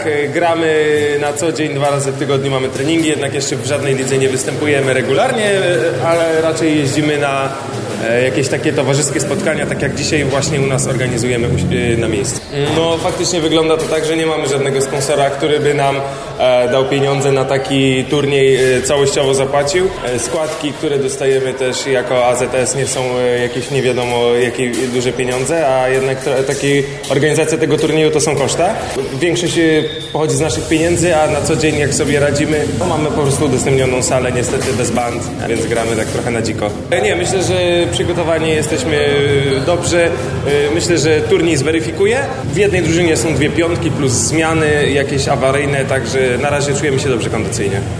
gramy na co dzień, 2 razy w tygodniu mamy treningi, jednak jeszcze w żadnej lidze nie występujemy regularnie, ale raczej jeździmy na jakieś takie towarzyskie spotkania, tak jak dzisiaj właśnie u nas organizujemy na miejscu. No faktycznie wygląda to tak, że nie mamy żadnego sponsora, który by nam dał pieniądze na taki turniej, całościowo zapłacił. Składki, które dostajemy też jako AZS nie są jakieś nie wiadomo jakie duże pieniądze, a jednak organizacja tego turnieju to są koszta. Większość pochodzi z naszych pieniędzy, a na co dzień jak sobie radzimy, to mamy po prostu udostępnioną salę, niestety bez band, więc gramy tak trochę na dziko. Nie, myślę, że przygotowani jesteśmy dobrze. Myślę, że turniej zweryfikuje. W jednej drużynie są 2 piątki plus zmiany jakieś awaryjne, także na razie czujemy się dobrze kondycyjnie.